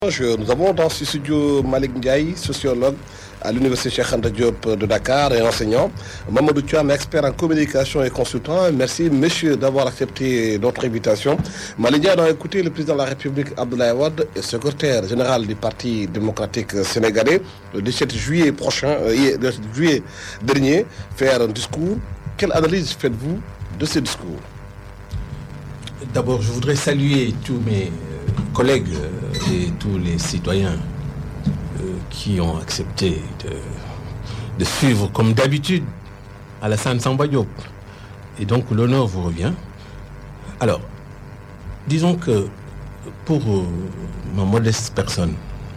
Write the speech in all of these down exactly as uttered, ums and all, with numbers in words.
Nous avons dans ce studio Malick Ndiaye, sociologue à l'université Cheikh Anta Diop de Dakar et enseignant. Mamadou Thiam, expert en communication et consultant. Merci, monsieur, d'avoir accepté notre invitation. Malick Ndiaye a écouté le président de la République, Abdoulaye Wade, et secrétaire général du Parti démocratique sénégalais, le dix-sept juillet prochain, euh, le dix-sept juillet dernier, faire un discours. Quelle analyse faites-vous de ce discours? D'abord, je voudrais saluer tous mes collègues et tous les citoyens qui ont accepté de, de suivre comme d'habitude Alassane Samba Diop. Et donc l'honneur vous revient. Alors, disons que pour ma modeste personne,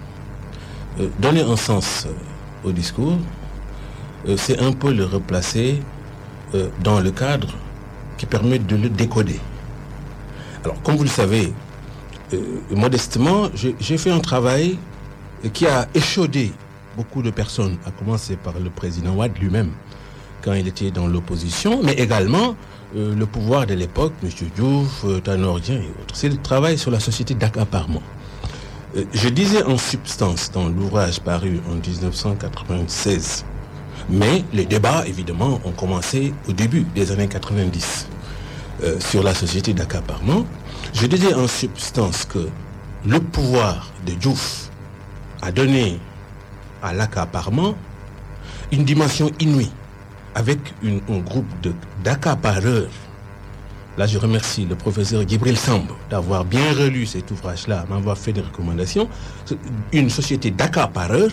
donner un sens au discours, c'est un peu le replacer dans le cadre qui permet de le décoder. Alors, comme vous le savez, Euh, modestement, j'ai, j'ai fait un travail qui a échaudé beaucoup de personnes, à commencer par le président Wade lui-même, quand il était dans l'opposition, mais également euh, le pouvoir de l'époque, M. Diouf, euh, Tanor Dieng et autres. C'est le travail sur la société d'accaparement. Euh, je disais en substance dans l'ouvrage paru en dix-neuf cent quatre-vingt-seize, mais les débats, évidemment, ont commencé au début des années quatre-vingt-dix euh, sur la société d'accaparement. Je disais en substance que le pouvoir de Diouf a donné à l'accaparement une dimension inouïe, avec une, un groupe de, d'accapareurs. Là, je remercie le professeur Djibril Samb d'avoir bien relu cet ouvrage-là, m'avoir fait des recommandations. Une société d'accapareurs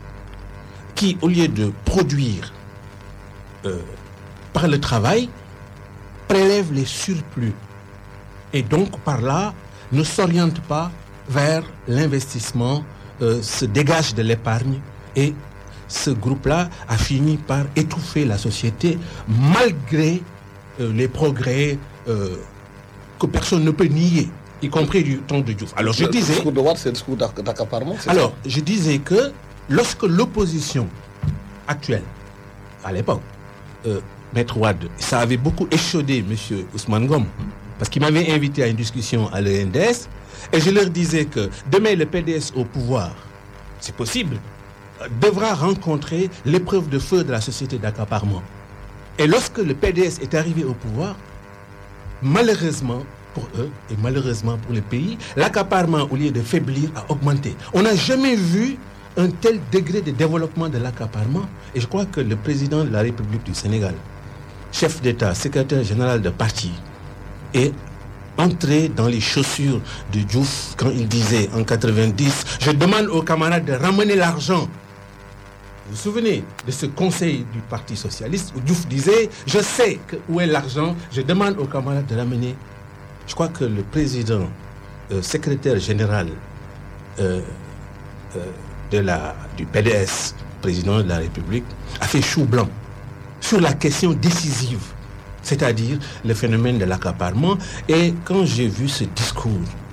qui, au lieu de produire euh, par le travail, prélève les surplus. Et donc, par là, ne s'oriente pas vers l'investissement, euh, se dégage de l'épargne. Et ce groupe-là a fini par étouffer la société, malgré euh, les progrès euh, que personne ne peut nier, y compris du temps de Diouf. Alors, je le disais... Le discours de Wade, c'est le discours d'accaparement, c'est Alors, ça? je disais que lorsque l'opposition actuelle, à l'époque, euh, Maître Wade, ça avait beaucoup échaudé M. Ousmane Ngom, parce qu'il m'avait invité à une discussion à l'E N D S, et je leur disais que demain le P D S au pouvoir, c'est possible, devra rencontrer l'épreuve de feu de la société d'accaparement. Et lorsque le P D S est arrivé au pouvoir, malheureusement pour eux et malheureusement pour le pays, l'accaparement, au lieu de faiblir, a augmenté. On n'a jamais vu un tel degré de développement de l'accaparement, et je crois que le président de la République du Sénégal, chef d'État, secrétaire général de parti, est entré dans les chaussures de Diouf quand il disait en quatre-vingt-dix, je demande aux camarades de ramener l'argent. Vous vous souvenez de ce conseil du Parti socialiste où Diouf disait, je sais que, où est l'argent, je demande aux camarades de ramener. Je crois que le président, euh, secrétaire général euh, euh, de la, du P D S, président de la République, a fait chou blanc sur la question décisive, c'est-à-dire le phénomène de l'accaparement. Et quand j'ai vu ce discours,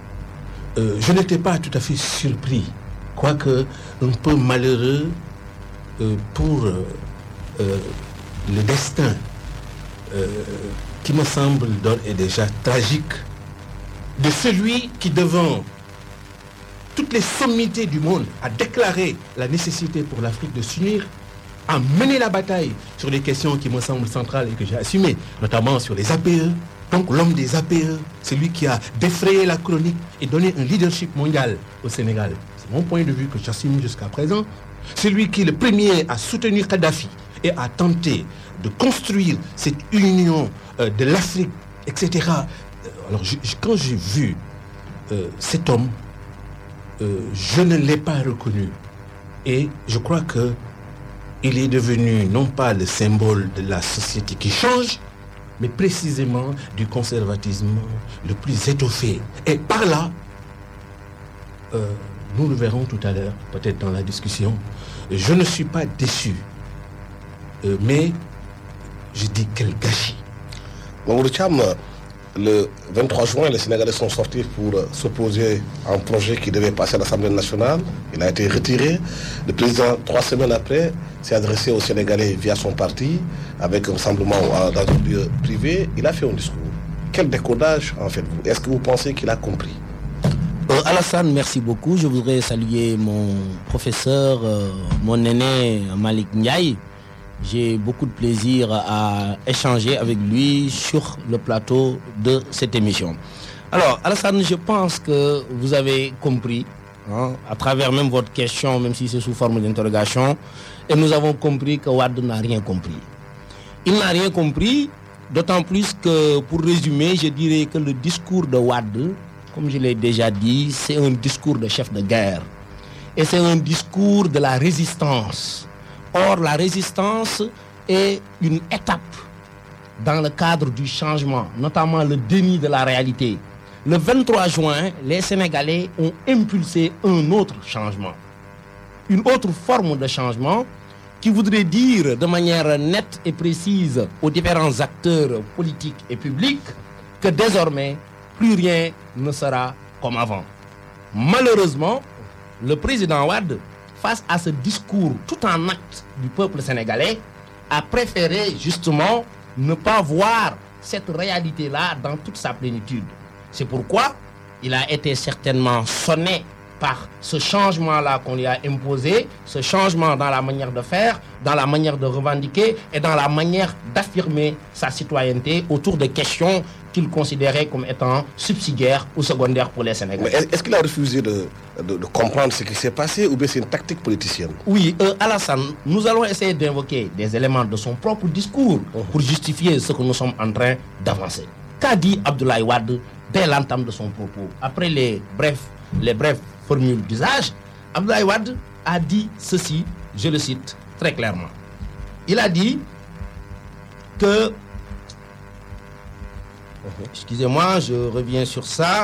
euh, je n'étais pas tout à fait surpris, quoique un peu malheureux euh, pour euh, euh, le destin euh, qui me semble d'ores et déjà tragique de celui qui, devant toutes les sommités du monde, a déclaré la nécessité pour l'Afrique de s'unir, a mené la bataille sur des questions qui me semblent centrales et que j'ai assumées, notamment sur les A P E. Donc l'homme des A P E, c'est lui qui a défrayé la chronique et donné un leadership mondial au Sénégal. C'est mon point de vue que j'assume jusqu'à présent. C'est lui qui, le premier, a soutenu Kadhafi et a tenté de construire cette union euh, de l'Afrique, et cetera. Alors je, je, quand j'ai vu euh, cet homme, euh, je ne l'ai pas reconnu. Et je crois que il est devenu non pas le symbole de la société qui change, mais précisément du conservatisme le plus étoffé. Et par là, euh, nous le verrons tout à l'heure, peut-être dans la discussion, je ne suis pas déçu. Euh, mais je dis quel gâchis. Mamadou Thiam, le vingt-trois juin, les Sénégalais sont sortis pour s'opposer à un projet qui devait passer à l'Assemblée nationale. Il a été retiré. Le président, trois semaines après, s'est adressé aux Sénégalais via son parti, avec un rassemblement dans un lieu privé. Il a fait un discours. Quel décodage en faites-vous? Est-ce que vous pensez qu'il a compris? Euh, Alassane, merci beaucoup. Je voudrais saluer mon professeur, euh, mon aîné Malick Ndiaye. J'ai beaucoup de plaisir à échanger avec lui sur le plateau de cette émission. Alors, Alassane, je pense que vous avez compris, hein, à travers même votre question, même si c'est sous forme d'interrogation, et nous avons compris que Wade n'a rien compris. Il n'a rien compris, d'autant plus que, pour résumer, je dirais que le discours de Wade, comme je l'ai déjà dit, c'est un discours de chef de guerre. Et c'est un discours de la résistance. Or, la résistance est une étape dans le cadre du changement, notamment le déni de la réalité. Le vingt-trois juin, les Sénégalais ont impulsé un autre changement. Une autre forme de changement qui voudrait dire de manière nette et précise aux différents acteurs politiques et publics que désormais, plus rien ne sera comme avant. Malheureusement, le président Wade, face à ce discours tout en acte du peuple sénégalais, a préféré justement ne pas voir cette réalité-là dans toute sa plénitude. C'est pourquoi il a été certainement sonné par ce changement-là qu'on lui a imposé, ce changement dans la manière de faire, dans la manière de revendiquer et dans la manière d'affirmer sa citoyenneté autour de questions qu'il considérait comme étant subsidiaires ou secondaires pour les Sénégalais. Mais est-ce qu'il a refusé de, de, de comprendre ce qui s'est passé ou bien c'est une tactique politicienne? Oui, euh, Alassane, nous allons essayer d'invoquer des éléments de son propre discours pour justifier ce que nous sommes en train d'avancer. Qu'a dit Abdoulaye Wade dès l'entame de son propos? Après les brefs, les brefs formules d'usage, Abdoulaye Wade a dit ceci, je le cite très clairement. Il a dit que, excusez-moi, je reviens sur ça,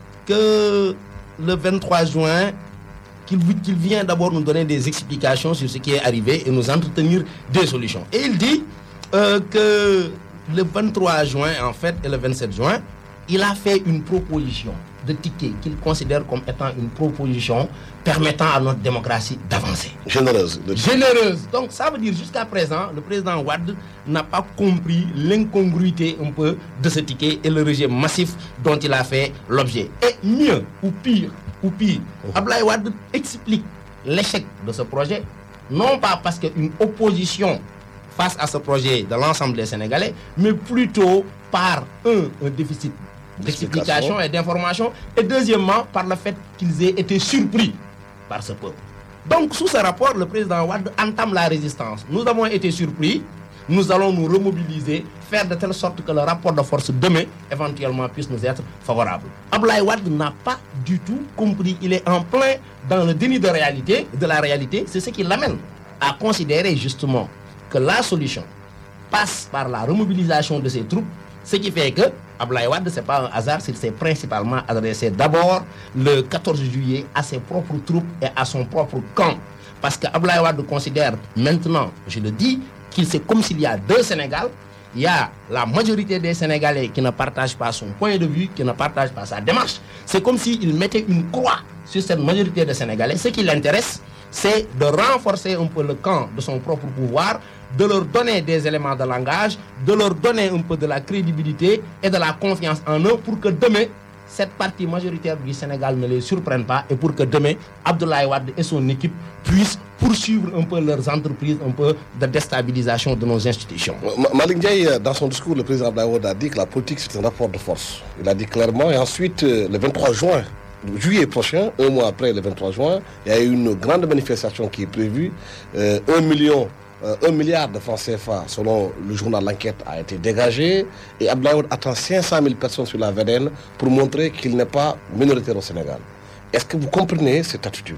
que le vingt-trois juin, qu'il, qu'il vient d'abord nous donner des explications sur ce qui est arrivé et nous entretenir des solutions. Et il dit euh, que le vingt-trois juin, en fait, et le vingt-sept juin, il a fait une proposition de ticket qu'il considère comme étant une proposition permettant à notre démocratie d'avancer. Généreuse. De... Généreuse. Donc ça veut dire jusqu'à présent, le président Wade n'a pas compris l'incongruité un peu de ce ticket et le rejet massif dont il a fait l'objet. Et mieux, ou pire, ou pire, oh. Abdoulaye Wade explique l'échec de ce projet, non pas parce qu'une opposition face à ce projet de l'ensemble des Sénégalais, mais plutôt par un, un déficit d'explication et d'information, et deuxièmement par le fait qu'ils aient été surpris par ce peuple. Donc sous ce rapport, le président Wade entame la résistance. Nous avons été surpris, nous allons nous remobiliser, faire de telle sorte que le rapport de force demain éventuellement puisse nous être favorable. Abdoulaye Wade n'a pas du tout compris, il est en plein dans le déni de réalité, de la réalité, c'est ce qui l'amène à considérer justement que la solution passe par la remobilisation de ses troupes, ce qui fait que Abdoulaye Wade, ce n'est pas un hasard s'il s'est principalement adressé d'abord le quatorze juillet à ses propres troupes et à son propre camp. Parce que Abdoulaye Wade considère maintenant, je le dis, qu'il c'est comme s'il y a deux Sénégal. Il y a la majorité des Sénégalais qui ne partagent pas son point de vue, qui ne partagent pas sa démarche. C'est comme s'il mettait une croix sur cette majorité de Sénégalais. Ce qui l'intéresse, c'est de renforcer un peu le camp de son propre pouvoir, de leur donner des éléments de langage, de leur donner un peu de la crédibilité et de la confiance en eux pour que demain, cette partie majoritaire du Sénégal ne les surprenne pas et pour que demain, Abdoulaye Wade et son équipe puissent poursuivre un peu leurs entreprises, un peu de déstabilisation de nos institutions. Malick Ndiaye, dans son discours, le président Abdoulaye Wade a dit que la politique c'est un rapport de force. Il a dit clairement, et ensuite, le vingt-trois juin, juillet prochain, un mois après le vingt-trois juin, il y a eu une grande manifestation qui est prévue. Euh, un million, euh, un milliard de francs C F A, selon le journal L'Enquête, a été dégagé. Et Abdoulaye Wade attend cinq cent mille personnes sur la V D N pour montrer qu'il n'est pas minoritaire au Sénégal. Est-ce que vous comprenez cette attitude?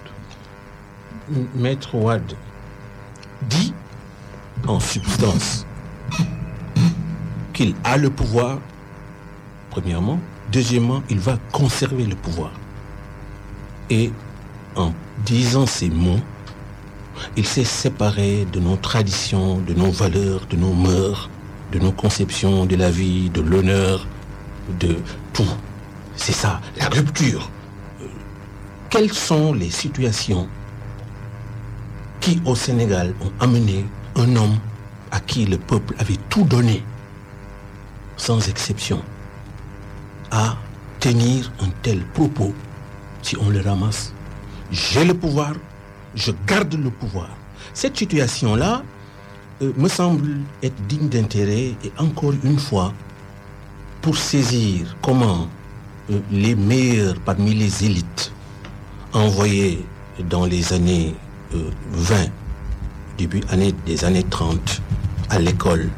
Maître Wade dit en substance qu'il a le pouvoir, premièrement. Deuxièmement, il va conserver le pouvoir. Et en disant ces mots, il s'est séparé de nos traditions, de nos valeurs, de nos mœurs, de nos conceptions de la vie, de l'honneur, de tout. C'est ça, la rupture. Quelles sont les situations qui, au Sénégal, ont amené un homme à qui le peuple avait tout donné, sans exception, à tenir un tel propos si on le ramasse. J'ai le pouvoir, je garde le pouvoir. Cette situation-là euh, me semble être digne d'intérêt et encore une fois, pour saisir comment euh, les meilleurs parmi les élites envoyées dans les années euh, vingt, début année, des années trente, à l'école,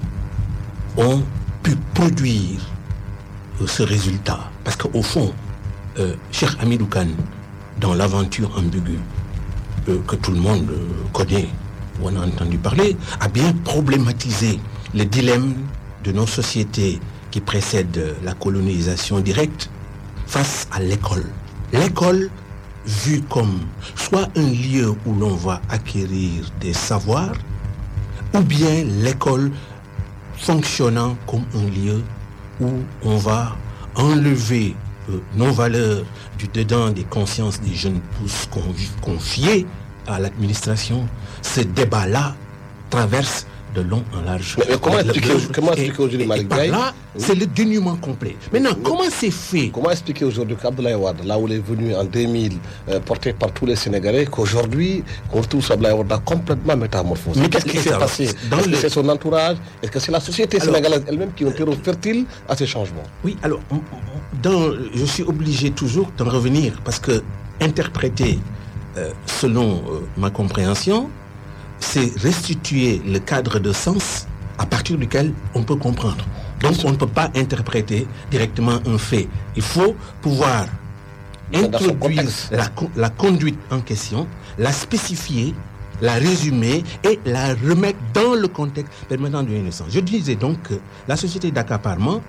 ont pu produire euh, ce résultat. Parce qu'au fond, euh, Cheikh Hamidou Kane, dans l'aventure ambiguë euh, que tout le monde euh, connaît, ou on a entendu parler, a bien problématisé le dilemme de nos sociétés qui précèdent la colonisation directe face à l'école. L'école vue comme soit un lieu où l'on va acquérir des savoirs, ou bien l'école fonctionnant comme un lieu où on va enlever euh, nos valeurs du dedans des consciences des jeunes pousses confiées à l'administration. Ce débat-là traverse de long en large. Mais, mais comment expliquer, comment expliquer aujourd'hui Malick Ndiaye? Là, oui. C'est le dénuement complet. Maintenant, mais, comment c'est fait? Comment expliquer aujourd'hui qu'Abdoulaye Wade, là où il est venu en deux mille, euh, porté par tous les Sénégalais, qu'aujourd'hui, on retrouve Abdoulaye Wade a complètement métamorphosé? Mais qu'est-ce qui s'est passé? Est-ce le... que c'est son entourage? Est-ce que c'est la société alors, sénégalaise elle-même qui est un terreau fertile à ces changements? Oui, alors, dans, je suis obligé toujours d'en revenir parce que interpréter euh, selon euh, ma compréhension, c'est restituer le cadre de sens à partir duquel on peut comprendre. Donc on ne peut pas interpréter directement un fait. Il faut pouvoir introduire la, la conduite en question, la spécifier, la résumer et la remettre dans le contexte permettant de donner sens. Je disais donc que la société d'accaparement,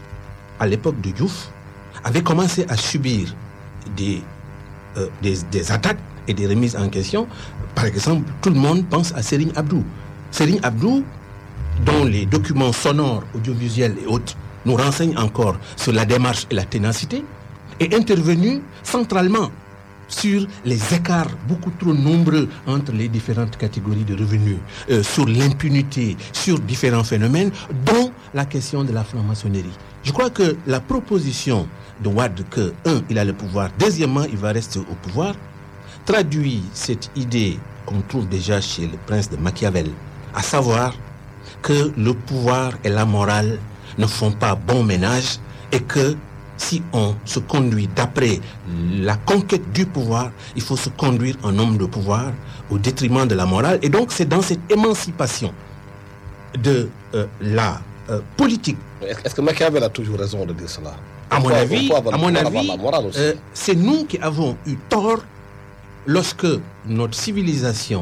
à l'époque de Diouf, avait commencé à subir des, euh, des, des attaques et des remises en question. Par exemple, tout le monde pense à Serigne Abdou. Serigne Abdou, dont les documents sonores, audiovisuels et autres nous renseignent encore sur la démarche et la ténacité, est intervenu centralement sur les écarts beaucoup trop nombreux entre les différentes catégories de revenus, euh, sur l'impunité, sur différents phénomènes, dont la question de la franc-maçonnerie. Je crois que la proposition de Wade que, un, il a le pouvoir, deuxièmement, il va rester au pouvoir, traduit cette idée qu'on trouve déjà chez le prince de Machiavel, à savoir que le pouvoir et la morale ne font pas bon ménage et que si on se conduit d'après la conquête du pouvoir, il faut se conduire en homme de pouvoir au détriment de la morale. Et donc c'est dans cette émancipation de euh, la euh, politique. Est-ce que Machiavel a toujours raison de dire cela? À mon avis, à mon avis euh, c'est nous qui avons eu tort lorsque notre civilisation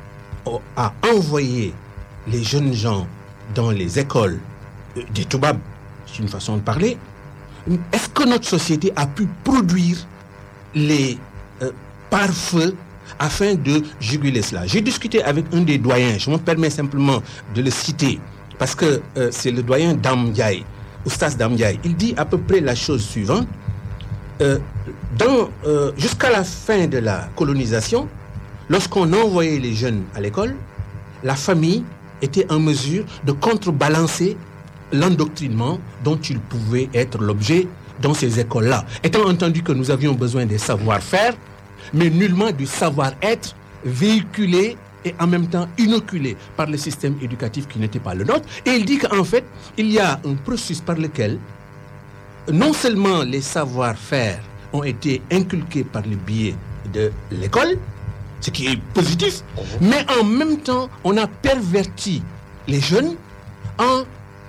a envoyé les jeunes gens dans les écoles des Toubabs, c'est une façon de parler. Est-ce que notre société a pu produire les euh, pare-feux afin de juguler cela? J'ai discuté avec un des doyens, je me permets simplement de le citer, parce que euh, c'est le doyen Dame Ndiaye, Oustaz Dame Ndiaye. Il dit à peu près la chose suivante. Euh, dans, euh, jusqu'à la fin de la colonisation, lorsqu'on envoyait les jeunes à l'école, la famille était en mesure de contrebalancer l'endoctrinement dont ils pouvaient être l'objet dans ces écoles-là. Étant entendu que nous avions besoin des savoir-faire, mais nullement du savoir-être véhiculé et en même temps inoculé par le système éducatif qui n'était pas le nôtre. Et il dit qu'en fait, il y a un processus par lequel non seulement les savoir-faire ont été inculqués par le biais de l'école, ce qui est positif, mais en même temps, on a perverti les jeunes en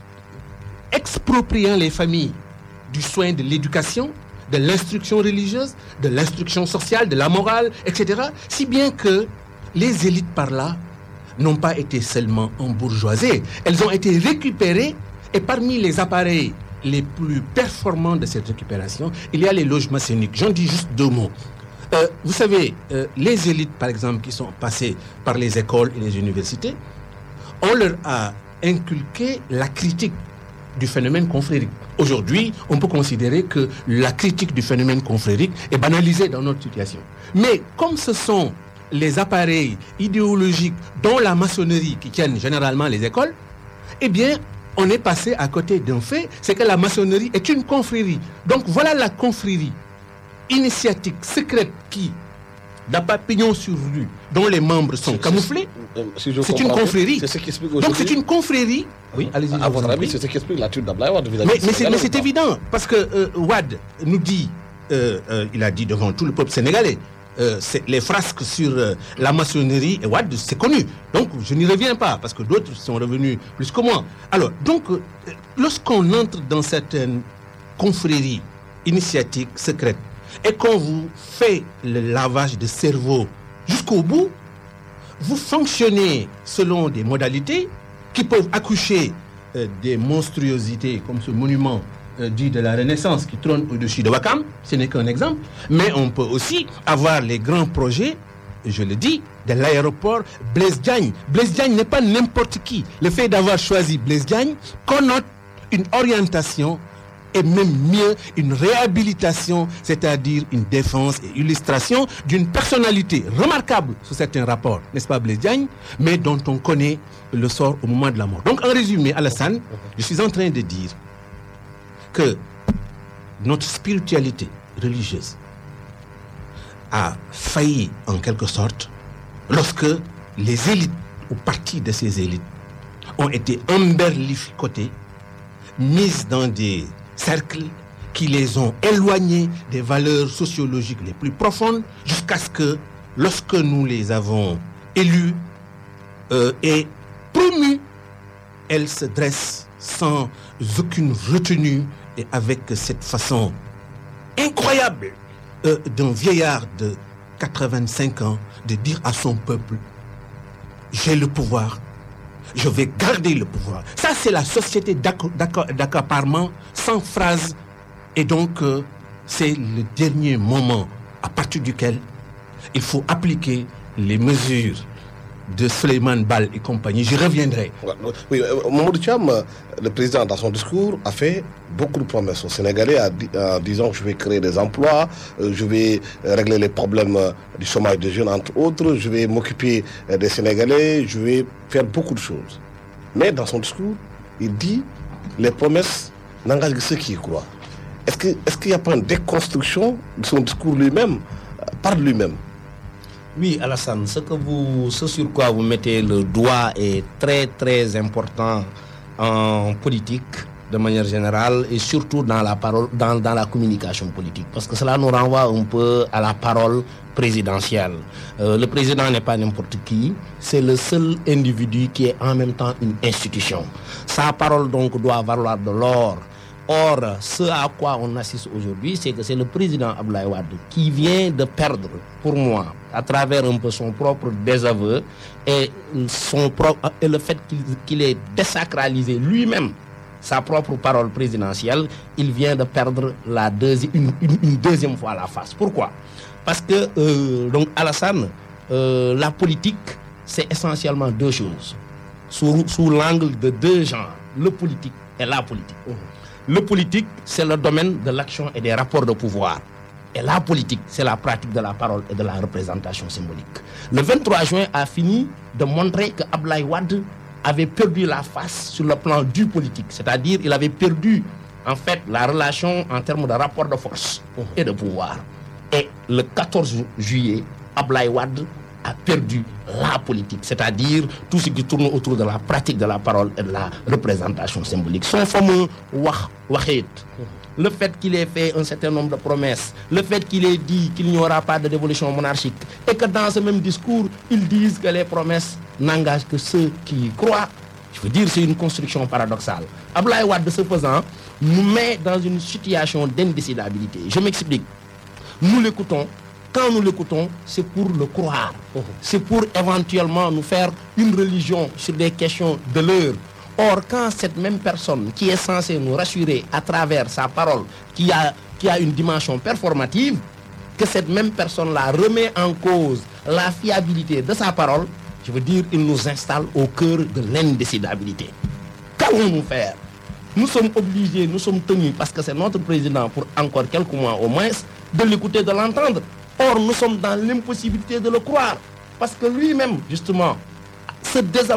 expropriant les familles du soin de l'éducation, de l'instruction religieuse, de l'instruction sociale, de la morale, et cetera. Si bien que les élites par là n'ont pas été seulement embourgeoisées, elles ont été récupérées et parmi les appareils les plus performants de cette récupération, il y a les loges maçonniques. J'en dis juste deux mots. Euh, vous savez, euh, les élites, par exemple, qui sont passées par les écoles et les universités, on leur a inculqué la critique du phénomène confrérique. Aujourd'hui, on peut considérer que la critique du phénomène confrérique est banalisée dans notre situation. Mais comme ce sont les appareils idéologiques, dont la maçonnerie, qui tiennent généralement les écoles, eh bien, on est passé à côté d'un fait, c'est que la maçonnerie est une confrérie. Donc voilà la confrérie initiatique secrète qui n'a pas pignon sur rue, dont les membres sont C'est- camouflés, Si je c'est une comprends bien, confrérie. C'est ce qui explique Donc c'est aujourd'hui. une confrérie. Oui, allez-y. À je vous votre en avis, prie. c'est ce qui explique l'attitude d'Abdoulaye Wade vis-à-vis Mais, du mais c'est, Sénégal, mais ou c'est pas? évident, parce que euh, Wade nous dit, euh, euh, il a dit devant tout le peuple sénégalais, euh, c'est les frasques sur euh, la maçonnerie, et Wade, c'est connu. Donc je n'y reviens pas, parce que d'autres sont revenus plus que moi. Alors, donc, euh, lorsqu'on entre dans certaines confréries initiatiques secrètes, et qu'on vous fait le lavage de cerveau jusqu'au bout, vous fonctionnez selon des modalités qui peuvent accoucher euh, des monstruosités comme ce monument euh, dit de la Renaissance qui trône au-dessus de Ouakam. Ce n'est qu'un exemple. Mais on peut aussi avoir les grands projets, je le dis, de l'aéroport Blaise Diagne. Blaise Diagne n'est pas n'importe qui. Le fait d'avoir choisi Blaise Diagne connote une orientation et même mieux, une réhabilitation, c'est-à-dire une défense et illustration d'une personnalité remarquable sous certains rapports, n'est-ce pas Blaise Diagne, mais dont on connaît le sort au moment de la mort. Donc en résumé, Alassane, je suis en train de dire que notre spiritualité religieuse a failli en quelque sorte lorsque les élites ou partie de ces élites ont été emberlificotées, mises dans des cercles qui les ont éloignés des valeurs sociologiques les plus profondes jusqu'à ce que, lorsque nous les avons élus euh, et promus, elles se dressent sans aucune retenue et avec cette façon incroyable euh, d'un vieillard de quatre-vingt-cinq ans de dire à son peuple: j'ai le pouvoir, je vais garder le pouvoir. Ça, c'est la société d'acc- d'acc- d'accaparement sans phrase. Et donc, euh, c'est le dernier moment à partir duquel il faut appliquer les mesures de Souleymane Baal et compagnie. J'y reviendrai. Oui, euh, Mamadou Thiam, euh, le président, dans son discours, a fait beaucoup de promesses aux Sénégalais en, di- en disant: je vais créer des emplois, euh, je vais euh, régler les problèmes euh, du chômage des jeunes, entre autres, je vais m'occuper euh, des Sénégalais, je vais faire beaucoup de choses. Mais dans son discours, il dit: les promesses n'engagent que ceux qui y croient. Est-ce que, est-ce qu'il n'y a pas une déconstruction de son discours lui-même, euh, par lui-même? Oui, Alassane, ce, que vous, ce sur quoi vous mettez le doigt est très très important en politique de manière générale et surtout dans la parole, dans, dans la communication politique, parce que cela nous renvoie un peu à la parole présidentielle. Euh, le président n'est pas n'importe qui, c'est le seul individu qui est en même temps une institution. Sa parole donc doit valoir de l'or. Or, ce à quoi on assiste aujourd'hui, c'est que c'est le président Abdoulaye Wade qui vient de perdre, pour moi, à travers un peu son propre désaveu et, son propre, et le fait qu'il, qu'il ait désacralisé lui-même sa propre parole présidentielle, il vient de perdre la deuxi- une, une, une deuxième fois la face. Pourquoi? Parce que, euh, donc, Alassane, euh, la politique, c'est essentiellement deux choses, sous, sous l'angle de deux genres, le politique et la politique. Le politique, c'est le domaine de l'action et des rapports de pouvoir. Et la politique, c'est la pratique de la parole et de la représentation symbolique. Le vingt-trois juin a fini de montrer que Abdoulaye Wade avait perdu la face sur le plan du politique. C'est-à-dire, il avait perdu, en fait, la relation en termes de rapport de force et de pouvoir. Et le quatorze juillet, Abdoulaye Wade a perdu la politique, c'est-à-dire tout ce qui tourne autour de la pratique de la parole et de la représentation symbolique. Son fameux wah wahid, le fait qu'il ait fait un certain nombre de promesses, le fait qu'il ait dit qu'il n'y aura pas de dévolution monarchique, et que dans ce même discours, ils disent que les promesses n'engagent que ceux qui y croient. Je veux dire, c'est une construction paradoxale. Abdoulaye Wade, de ce faisant, nous met dans une situation d'indécidabilité. Je m'explique. Nous l'écoutons. Quand nous l'écoutons, c'est pour le croire. C'est pour éventuellement nous faire une religion sur des questions de l'heure. Or, quand cette même personne qui est censée nous rassurer à travers sa parole, qui a, qui a une dimension performative, que cette même personne-là remet en cause la fiabilité de sa parole, je veux dire, il nous installe au cœur de l'indécidabilité. Qu'allons-nous faire? Nous sommes obligés, nous sommes tenus, parce que c'est notre président pour encore quelques mois au moins, de l'écouter, de l'entendre. Or, nous sommes dans l'impossibilité de le croire, parce que lui-même, justement, se désavoue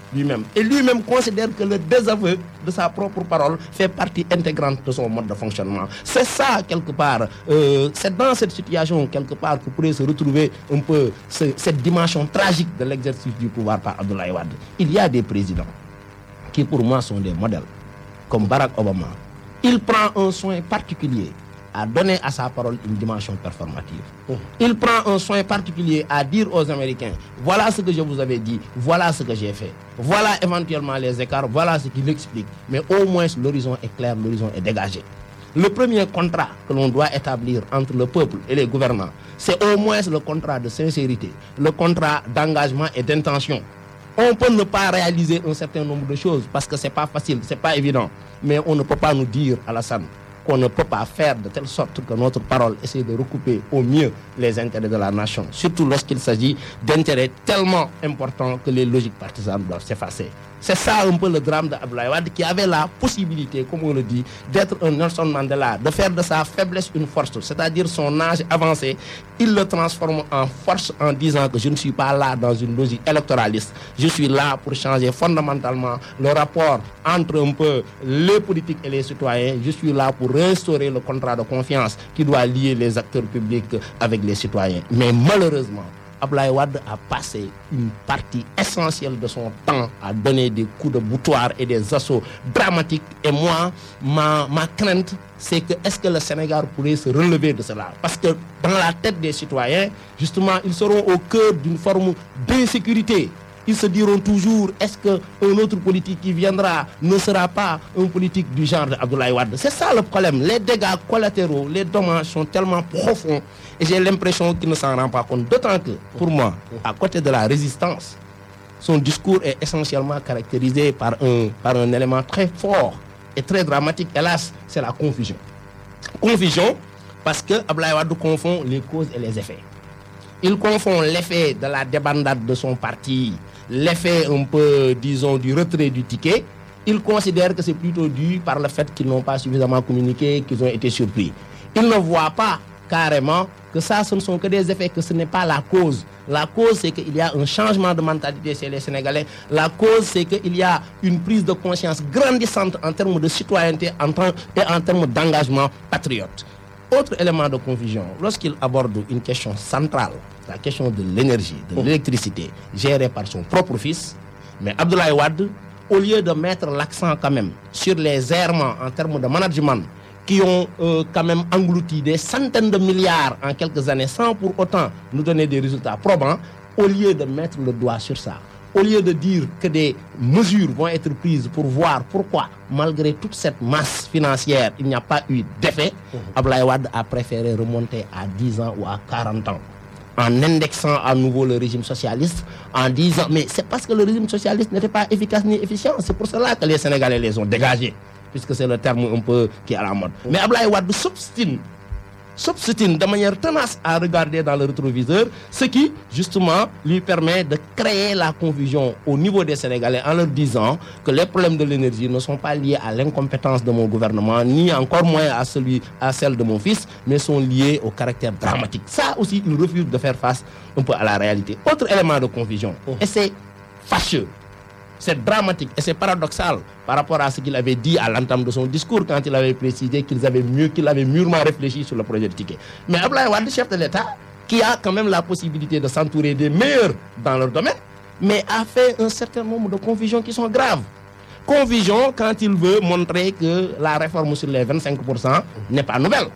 lui-même. Et lui-même considère que le désaveu de sa propre parole fait partie intégrante de son mode de fonctionnement. C'est ça, quelque part, euh, c'est dans cette situation, quelque part, que pourrait se retrouver un peu ce, cette dimension tragique de l'exercice du pouvoir par Abdoulaye Wade. Il y a des présidents qui, pour moi, sont des modèles, comme Barack Obama. Il prend un soin particulier à donner à sa parole une dimension performative. Il prend un soin particulier à dire aux Américains, voilà ce que je vous avais dit, voilà ce que j'ai fait. Voilà éventuellement les écarts, voilà ce qu'il explique. Mais au moins l'horizon est clair, l'horizon est dégagé. Le premier contrat que l'on doit établir entre le peuple et les gouvernants, c'est au moins le contrat de sincérité, le contrat d'engagement et d'intention. On peut ne pas réaliser un certain nombre de choses parce que c'est pas facile, c'est pas évident. Mais on ne peut pas nous dire, Alassane, qu'on ne peut pas faire de telle sorte que notre parole essaie de recouper au mieux les intérêts de la nation, surtout lorsqu'il s'agit d'intérêts tellement importants que les logiques partisanes doivent s'effacer. C'est ça un peu le drame d'Abdoulaye Wade, qui avait la possibilité, comme on le dit, d'être un Nelson Mandela, de faire de sa faiblesse une force, c'est-à-dire son âge avancé. Il le transforme en force en disant que je ne suis pas là dans une logique électoraliste. Je suis là pour changer fondamentalement le rapport entre un peu les politiques et les citoyens. Je suis là pour restaurer le contrat de confiance qui doit lier les acteurs publics avec les citoyens. Mais malheureusement, Abdoulaye Wade a passé une partie essentielle de son temps à donner des coups de boutoir et des assauts dramatiques. Et moi, ma, ma crainte, c'est que est-ce que le Sénégal pourrait se relever de cela? Parce que dans la tête des citoyens, justement, ils seront au cœur d'une forme d'insécurité. Ils se diront toujours, est-ce qu'un autre politique qui viendra ne sera pas un politique du genre d'Abdoulaye Wade? C'est ça le problème. Les dégâts collatéraux, les dommages sont tellement profonds et j'ai l'impression qu'il ne s'en rend pas compte. D'autant que, pour moi, à côté de la résistance, son discours est essentiellement caractérisé par un, par un élément très fort et très dramatique. Hélas, c'est la confusion. Confusion parce que Abdoulaye Wade confond les causes et les effets. Il confond l'effet de la débandade de son parti, l'effet un peu, disons, du retrait du ticket. Il considère que c'est plutôt dû par le fait qu'ils n'ont pas suffisamment communiqué, qu'ils ont été surpris. Il ne voit pas carrément que ça, ce ne sont que des effets, que ce n'est pas la cause. La cause, c'est qu'il y a un changement de mentalité chez les Sénégalais. La cause, c'est qu'il y a une prise de conscience grandissante en termes de citoyenneté et en termes d'engagement patriote. Autre élément de confusion, lorsqu'il aborde une question centrale, la question de l'énergie, de l'électricité, gérée par son propre fils, mais Abdoulaye Wade, au lieu de mettre l'accent quand même sur les errements en termes de management, qui ont euh, quand même englouti des centaines de milliards en quelques années, sans pour autant nous donner des résultats probants, au lieu de mettre le doigt sur ça, au lieu de dire que des mesures vont être prises pour voir pourquoi, malgré toute cette masse financière, il n'y a pas eu d'effet, mmh. Abdoulaye Wade a préféré remonter à dix ans ou à quarante ans, en indexant à nouveau le régime socialiste, en disant, mais c'est parce que le régime socialiste n'était pas efficace ni efficient, c'est pour cela que les Sénégalais les ont dégagés, puisque c'est le terme un peu qui est à la mode. Mmh. Mais Abdoulaye Wade s'obstine, s'obstine de manière tenace à regarder dans le rétroviseur, ce qui, justement, lui permet de créer la confusion au niveau des Sénégalais en leur disant que les problèmes de l'énergie ne sont pas liés à l'incompétence de mon gouvernement, ni encore moins à, celui, à celle de mon fils, mais sont liés au caractère dramatique. Ça aussi, il refuse de faire face un peu à la réalité. Autre élément de confusion, et c'est fâcheux, c'est dramatique et c'est paradoxal par rapport à ce qu'il avait dit à l'entame de son discours quand il avait précisé qu'ils avaient mieux, qu'il avait mûrement réfléchi sur le projet de ticket. Mais Abdoulaye Wade, chef de l'État, qui a quand même la possibilité de s'entourer des meilleurs dans leur domaine, mais a fait un certain nombre de confusions qui sont graves. Confusion quand il veut montrer que la réforme sur les vingt-cinq pour cent n'est pas nouvelle.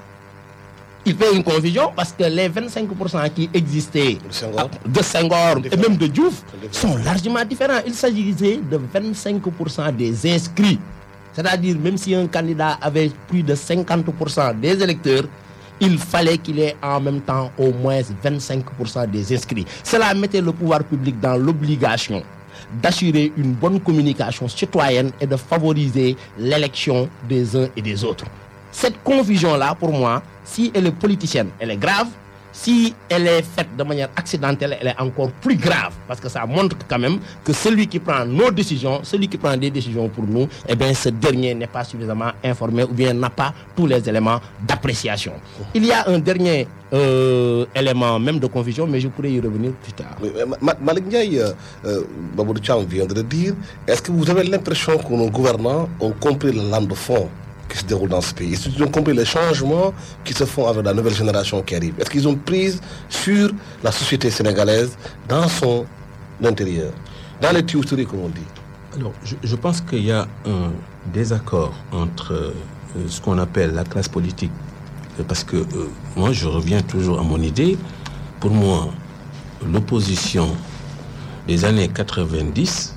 Il fait une confusion parce que les vingt-cinq pour cent qui existaient Senghor. de Senghor et même de Diouf sont largement différents. Il s'agissait de vingt-cinq pour cent des inscrits. C'est-à-dire, même si un candidat avait plus de cinquante pour cent des électeurs, il fallait qu'il ait en même temps au moins vingt-cinq pour cent des inscrits. Cela mettait le pouvoir public dans l'obligation d'assurer une bonne communication citoyenne et de favoriser l'élection des uns et des autres. Cette confusion-là, pour moi, si elle est politicienne, elle est grave. si elle est faite de manière accidentelle, elle est encore plus grave. Parce que ça montre quand même que celui qui prend nos décisions, celui qui prend des décisions pour nous, eh bien, ce dernier n'est pas suffisamment informé ou bien n'a pas tous les éléments d'appréciation. Il y a un dernier euh, élément même de confusion, mais je pourrais y revenir plus tard. Malick Ndiaye, euh, euh, Mamadou Thiam vient de le dire, est-ce que vous avez l'impression que nos gouvernants ont compris la lame de fond qui se déroule dans ce pays? Est-ce qu'ils ont compris les changements qui se font avec la nouvelle génération qui arrive? Est-ce qu'ils ont prise sur la société sénégalaise dans son intérieur, dans les tuyauteries comme on dit? Alors, je, je pense qu'il y a un désaccord entre euh, ce qu'on appelle la classe politique, parce que euh, moi, je reviens toujours à mon idée. Pour moi, l'opposition des années quatre-vingt-dix,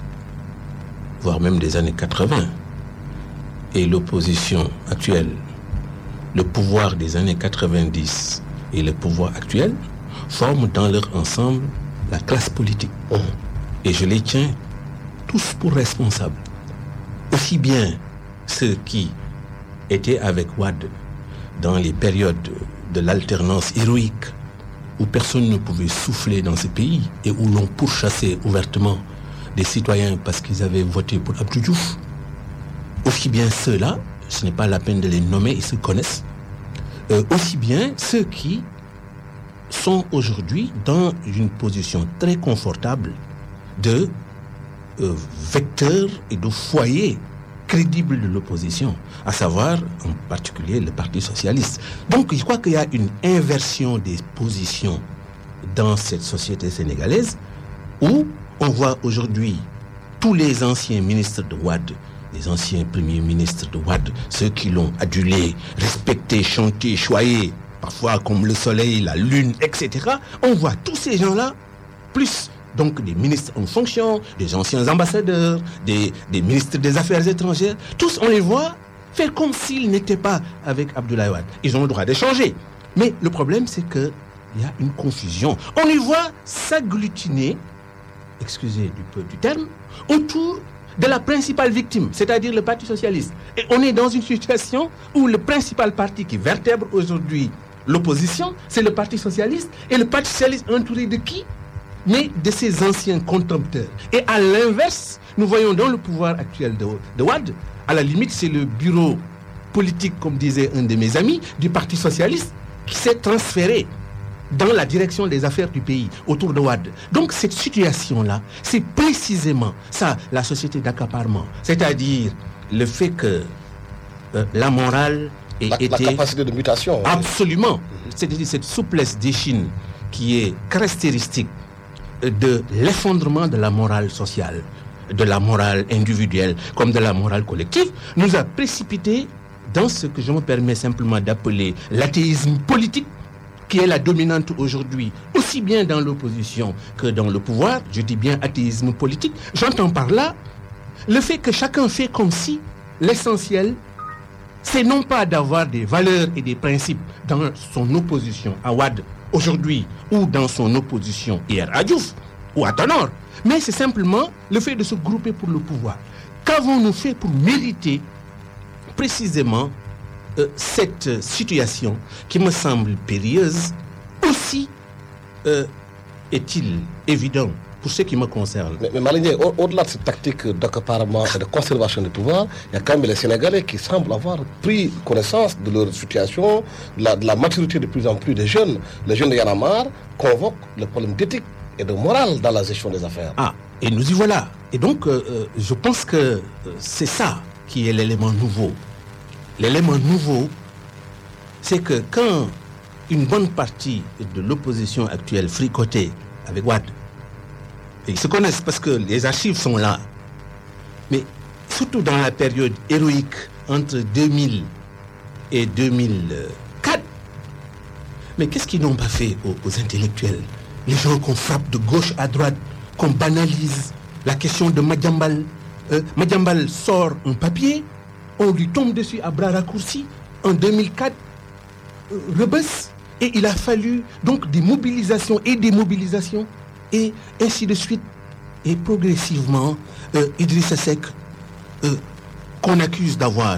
voire même des années quatre-vingts, et l'opposition actuelle, le pouvoir des années quatre-vingt-dix et le pouvoir actuel, forment dans leur ensemble la classe politique. Mmh. Et je les tiens tous pour responsables. Aussi bien ceux qui étaient avec Wade dans les périodes de l'alternance héroïque, où personne ne pouvait souffler dans ce pays et où l'on pourchassait ouvertement des citoyens parce qu'ils avaient voté pour Abdou Diouf. Aussi bien ceux-là, ce n'est pas la peine de les nommer, ils se connaissent, euh, aussi bien ceux qui sont aujourd'hui dans une position très confortable de euh, vecteur et de foyer crédible de l'opposition, à savoir en particulier le Parti socialiste. Donc je crois qu'il y a une inversion des positions dans cette société sénégalaise où on voit aujourd'hui tous les anciens ministres de Wade, les anciens premiers ministres de Wade, ceux qui l'ont adulé, respecté, chanté, choyé, parfois comme le soleil, la lune, et cetera. On voit tous ces gens-là, plus donc des ministres en fonction, des anciens ambassadeurs, des, des ministres des Affaires étrangères, tous on les voit faire comme s'ils n'étaient pas avec Abdoulaye Wade. Ils ont le droit d'échanger. Mais le problème, c'est qu'il y a une confusion. On les voit s'agglutiner, excusez du peu du terme, autour de la principale victime, c'est-à-dire le Parti socialiste. Et on est dans une situation où le principal parti qui vertèbre aujourd'hui l'opposition, c'est le Parti socialiste. Et le Parti socialiste entouré de qui? Mais de ses anciens contempteurs. Et à l'inverse, nous voyons dans le pouvoir actuel de, de Wade, à la limite, c'est le bureau politique, comme disait un de mes amis, du Parti socialiste, qui s'est transféré dans la direction des affaires du pays, autour de Wade. Donc cette situation-là, c'est précisément ça, la société d'accaparement. C'est-à-dire le fait que euh, la morale ait la, été... La capacité de mutation. Absolument. C'est-à-dire cette souplesse d'échine qui est caractéristique de l'effondrement de la morale sociale, de la morale individuelle, comme de la morale collective, nous a précipité dans ce que je me permets simplement d'appeler l'athéisme politique, qui est la dominante aujourd'hui, aussi bien dans l'opposition que dans le pouvoir. Je dis bien athéisme politique. J'entends par là le fait que chacun fait comme si l'essentiel, c'est non pas d'avoir des valeurs et des principes dans son opposition à Wade aujourd'hui ou dans son opposition hier à Diouf ou à Tanor, mais c'est simplement le fait de se grouper pour le pouvoir. Qu'avons-nous fait pour mériter précisément Euh, cette situation qui me semble périlleuse? Aussi euh, est-il évident pour ce qui me concerne. Mais, mais Malick, au, au-delà de cette tactique d'accaparement et de conservation du pouvoir, il y a quand même les Sénégalais qui semblent avoir pris connaissance de leur situation, de la, de la maturité de plus en plus des jeunes. Les jeunes de Y'en a marre convoquent le problème d'éthique et de morale dans la gestion des affaires. Ah, et nous y voilà. Et donc, euh, je pense que euh, c'est ça qui est l'élément nouveau. L'élément nouveau, c'est que quand une bonne partie de l'opposition actuelle fricotait avec Wade, ils se connaissent parce que les archives sont là, mais surtout dans la période héroïque entre deux mille et deux mille quatre, mais qu'est-ce qu'ils n'ont pas fait aux, aux intellectuels? Les gens qu'on frappe de gauche à droite, qu'on banalise la question de Madiambal. Euh, Madiambal sort un papier, on lui tombe dessus à bras raccourcis en deux mille quatre, euh, Rebeuss, et il a fallu donc des mobilisations et des mobilisations, et ainsi de suite. Et progressivement, euh, Idrissa Seck, euh, qu'on accuse d'avoir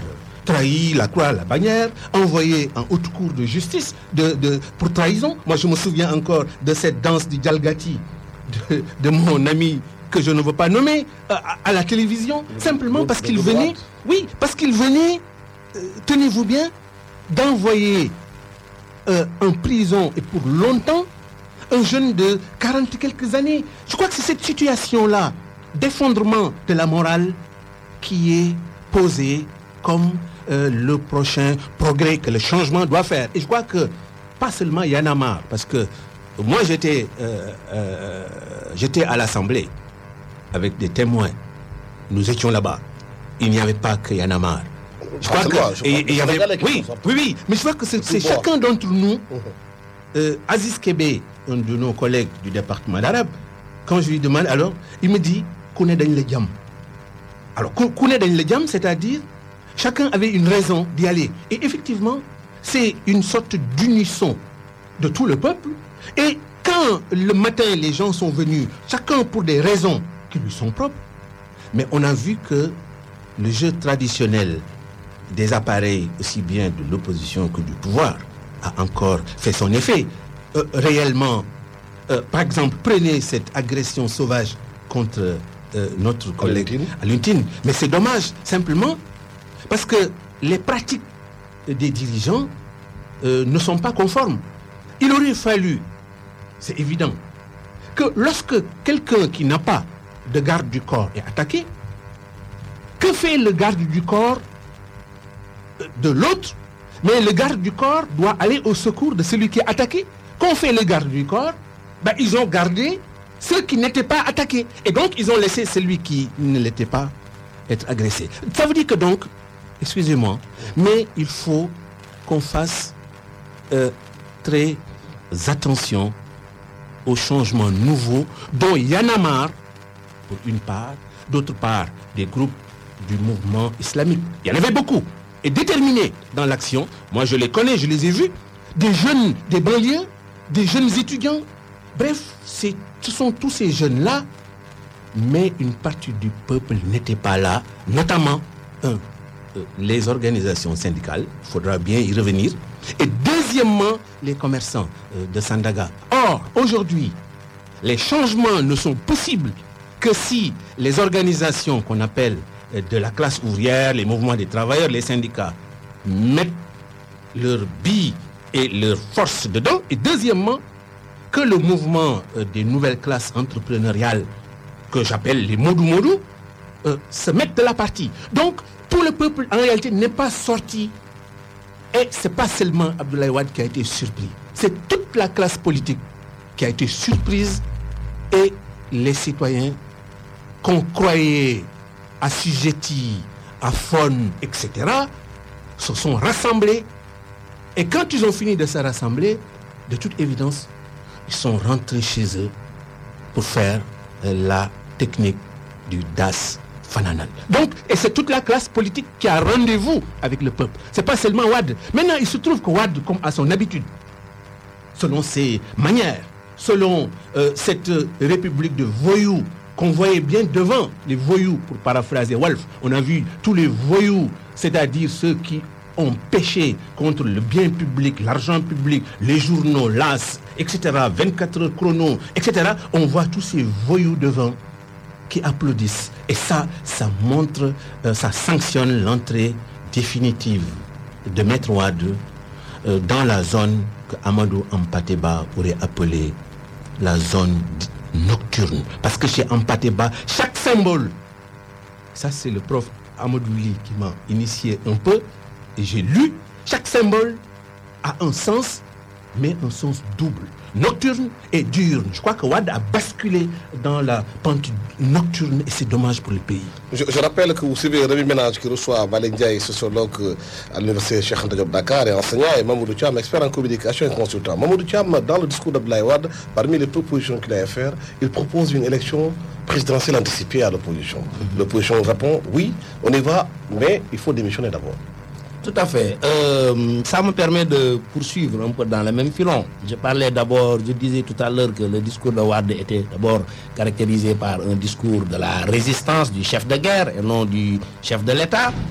trahi la croix à la bannière, envoyé en haute cour de justice de, de, pour trahison. Moi, je me souviens encore de cette danse du Djalgati de, de mon ami que je ne veux pas nommer à, à la télévision, le, simplement le, parce qu'il venait, oui, parce qu'il venait, euh, tenez-vous bien, d'envoyer euh, en prison et pour longtemps un jeune de quarante quelques années. Je crois que c'est cette situation-là d'effondrement de la morale qui est posée comme euh, le prochain progrès que le changement doit faire. Et je crois que pas seulement Y'en a marre, parce que moi j'étais euh, euh, j'étais à l'Assemblée avec des témoins. Nous étions là-bas. Il n'y avait pas que Y'en a marre. Je crois que, je et, et y avait, oui, oui, oui, mais je crois que c'est, c'est chacun d'entre nous. Euh, Aziz Kébé, un de nos collègues du département d'arabe, quand je lui demande, alors, il me dit Kouné dañ le jam. Alors, Kouné dañ le jam, c'est-à-dire, chacun avait une raison d'y aller. Et effectivement, c'est une sorte d'unisson de tout le peuple. Et quand le matin, les gens sont venus, chacun pour des raisons qui lui sont propres, mais on a vu que le jeu traditionnel des appareils, aussi bien de l'opposition que du pouvoir, a encore fait son effet. Euh, réellement, euh, par exemple, prenez cette agression sauvage contre euh, notre collègue Alioune Tine. Mais c'est dommage, simplement, parce que les pratiques des dirigeants euh, ne sont pas conformes. Il aurait fallu, c'est évident, que lorsque quelqu'un qui n'a pas de garde du corps est attaqué, que fait le garde du corps de l'autre? Mais le garde du corps doit aller au secours de celui qui est attaqué. Qu'ont fait le garde du corps? Ben, ils ont gardé ceux qui n'étaient pas attaqués. Et donc, ils ont laissé celui qui ne l'était pas être agressé. Ça veut dire que donc, excusez-moi, mais il faut qu'on fasse euh, très attention aux changements nouveaux dont il y en a marre, pour une part, d'autre part, des groupes du mouvement islamique. Il y en avait beaucoup. Et déterminés dans l'action. Moi, je les connais, je les ai vus. Des jeunes des banlieues, des jeunes étudiants. Bref, c'est, ce sont tous ces jeunes-là. Mais une partie du peuple n'était pas là. Notamment, un, euh, les organisations syndicales. Il faudra bien y revenir. Et deuxièmement, les commerçants euh, de Sandaga. Or, aujourd'hui, les changements ne sont possibles que si les organisations qu'on appelle de la classe ouvrière, les mouvements des travailleurs, les syndicats mettent leurs billes et leurs forces dedans. Et deuxièmement, que le mouvement euh, des nouvelles classes entrepreneuriales, que j'appelle les modou-modou, euh, se mettent de la partie. Donc, tout le peuple, en réalité, n'est pas sorti. Et ce n'est pas seulement Abdoulaye Wade qui a été surpris. C'est toute la classe politique qui a été surprise et les citoyens qu'on croyait assujettis à faune, et cetera, se sont rassemblés. Et quand ils ont fini de se rassembler, de toute évidence, ils sont rentrés chez eux pour faire euh, la technique du Das Fananal. Donc, et c'est toute la classe politique qui a rendez-vous avec le peuple. C'est pas seulement Wade. Maintenant, il se trouve que Wade, comme à son habitude, selon ses manières, selon euh, cette euh, république de voyous qu'on voyait bien devant, les voyous, pour paraphraser Wolf, on a vu tous les voyous, c'est-à-dire ceux qui ont péché contre le bien public, l'argent public, les journaux, l'A S, et cetera, vingt-quatre heures chrono, et cetera. On voit tous ces voyous devant qui applaudissent. Et ça, ça montre, euh, ça sanctionne l'entrée définitive de Maître Wade euh, dans la zone que Amadou Hampâté-Bâ aurait appelée la zone nocturne. Parce que chez Hampâté-Bâ, chaque symbole, ça c'est le prof Amadou Ly qui m'a initié un peu, et j'ai lu, chaque symbole a un sens, mais un sens double. Nocturne et diurne. Je crois que Wade a basculé dans la pente nocturne et c'est dommage pour le pays. Je, je rappelle que vous suivez Rémi Ménage qui reçoit Malick Ndiaye, sociologue à l'université Cheikh Anta Diop Dakar et enseignant, et Mamadou Thiam, expert en communication et consultant. Mamadou Thiam, dans le discours d'Abdoulaye Wade, parmi les propositions qu'il a fait, il propose une élection présidentielle anticipée à l'opposition. Mm-hmm. L'opposition répond oui, on y va, mais il faut démissionner d'abord. Tout à fait. Euh, ça me permet de poursuivre un peu dans le même filon. Je parlais d'abord, je disais tout à l'heure que le discours de Wade était d'abord caractérisé par un discours de la résistance du chef de guerre et non du chef de l'État.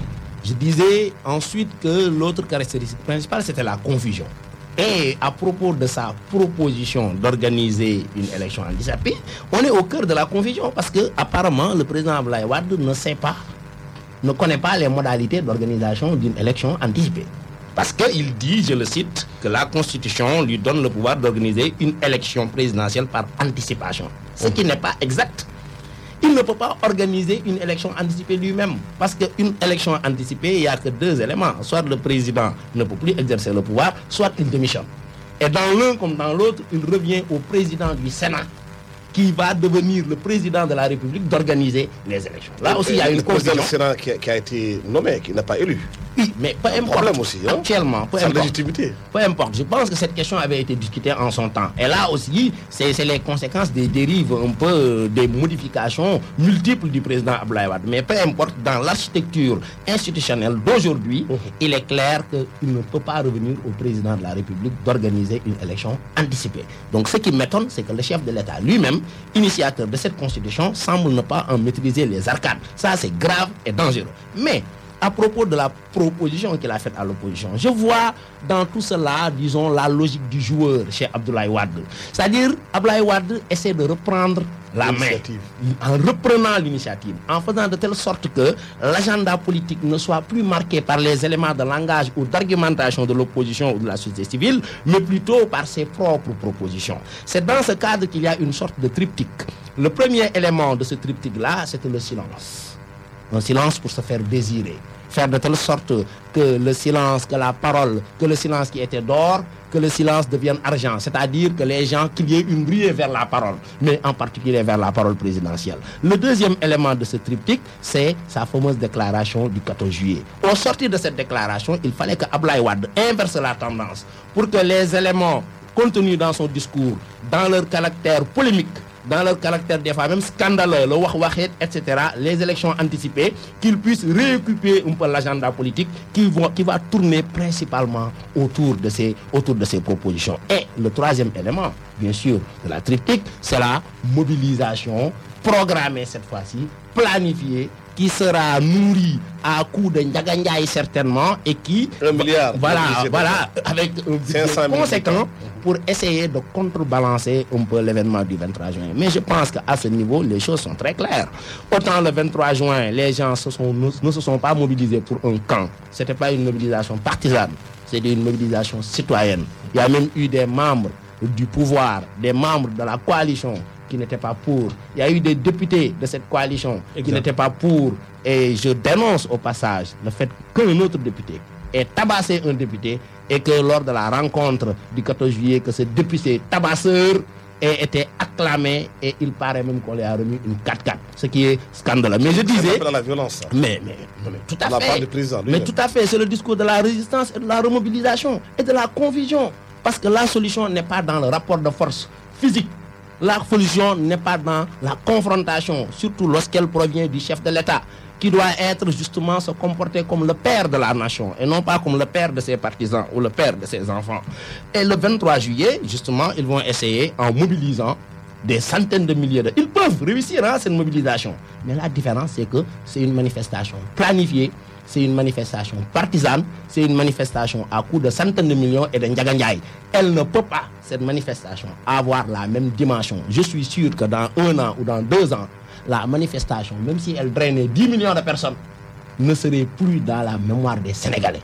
Je disais ensuite que l'autre caractéristique principale, c'était la confusion. Et à propos de sa proposition d'organiser une élection anticipée, on est au cœur de la confusion parce que apparemment le président Abdoulaye Wade ne sait pas, ne connaît pas les modalités d'organisation d'une élection anticipée. Parce qu'il dit, je le cite, que la Constitution lui donne le pouvoir d'organiser une élection présidentielle par anticipation. Ce qui n'est pas exact. Il ne peut pas organiser une élection anticipée lui-même. Parce qu'une élection anticipée, il n'y a que deux éléments. Soit le président ne peut plus exercer le pouvoir, soit il démissionne. Et dans l'un comme dans l'autre, il revient au président du Sénat, qui va devenir le président de la République, d'organiser les élections. Là aussi, il y a une confusion. Le président du Sénat qui a, qui a été nommé, qui n'a pas élu. Oui, mais peu importe. Problème aussi, hein? Actuellement, peu Sans importe. légitimité. Peu importe. Je pense que cette question avait été discutée en son temps. Et là aussi, c'est c'est les conséquences des dérives, un peu des modifications multiples du président Abdoulaye Wade. Mais peu importe, dans l'architecture institutionnelle d'aujourd'hui, mmh. il est clair qu'il ne peut pas revenir au président de la République d'organiser une élection anticipée. Donc ce qui m'étonne, c'est que le chef de l'État lui-même, initiateur de cette constitution, semble ne pas en maîtriser les arcades. Ça, c'est grave et dangereux. Mais à propos de la proposition qu'il a faite à l'opposition, je vois dans tout cela, disons, la logique du joueur chez Abdoulaye Wade. C'est-à-dire, Abdoulaye Wade essaie de reprendre la main, en reprenant l'initiative, en faisant de telle sorte que l'agenda politique ne soit plus marqué par les éléments de langage ou d'argumentation de l'opposition ou de la société civile, mais plutôt par ses propres propositions. C'est dans ce cadre qu'il y a une sorte de triptyque. Le premier élément de ce triptyque-là, c'était le silence. Un silence pour se faire désirer. Faire de telle sorte que le silence, que la parole, que le silence qui était d'or, que le silence devienne argent. C'est-à-dire que les gens, qu'il y ait une ruée vers la parole, mais en particulier vers la parole présidentielle. Le deuxième élément de ce triptyque, c'est sa fameuse déclaration du quatorze juillet. Au sortir de cette déclaration, il fallait que Abdoulaye Wade inverse la tendance pour que les éléments contenus dans son discours, dans leur caractère polémique, dans leur caractère des fois même scandaleux, le wah wahet, et cetera, les élections anticipées, qu'ils puissent réoccuper un peu l'agenda politique qui va, qui va tourner principalement autour de, ces, autour de ces propositions. Et le troisième élément, bien sûr, de la triptyque, c'est la mobilisation programmée cette fois-ci, planifiée, qui sera nourri à coup de Ndiagandiaï certainement et qui un milliard voilà voilà avec un budget conséquent pour essayer de contrebalancer un peu l'événement du vingt-trois juin. Mais je pense qu'à ce niveau les choses sont très claires. Autant le vingt-trois juin les gens se sont, ne, ne se sont pas mobilisés pour un camp. C'était pas une mobilisation partisane, c'était une mobilisation citoyenne. Il y a même eu des membres du pouvoir, des membres de la coalition qui n'étaient pas pour. Il y a eu des députés de cette coalition exact. Qui n'étaient pas pour. Et je dénonce au passage le fait qu'un autre député ait tabassé un député et que lors de la rencontre du quatorze juillet, que ce député tabasseur ait été acclamé et il paraît même qu'on lui a remis une quatre-quatre. Ce qui est scandaleux. Mais je disais... C'est la violence. Mais, mais, mais tout à la fait. part du président, mais tout à fait. C'est le discours de la résistance et de la remobilisation et de la confusion. Parce que la solution n'est pas dans le rapport de force physique. La solution n'est pas dans la confrontation, surtout lorsqu'elle provient du chef de l'État, qui doit être justement se comporter comme le père de la nation et non pas comme le père de ses partisans ou le père de ses enfants. Et le vingt-trois juillet, justement, ils vont essayer en mobilisant des centaines de milliers de... Ils peuvent réussir à cette mobilisation. Mais la différence, c'est que c'est une manifestation planifiée, c'est une manifestation partisane, c'est une manifestation à coût de centaines de millions et de Ndiagandiaï. Elle ne peut pas, cette manifestation, avoir la même dimension. Je suis sûr que dans un an ou dans deux ans, la manifestation, même si elle drainait dix millions de personnes, ne serait plus dans la mémoire des Sénégalais.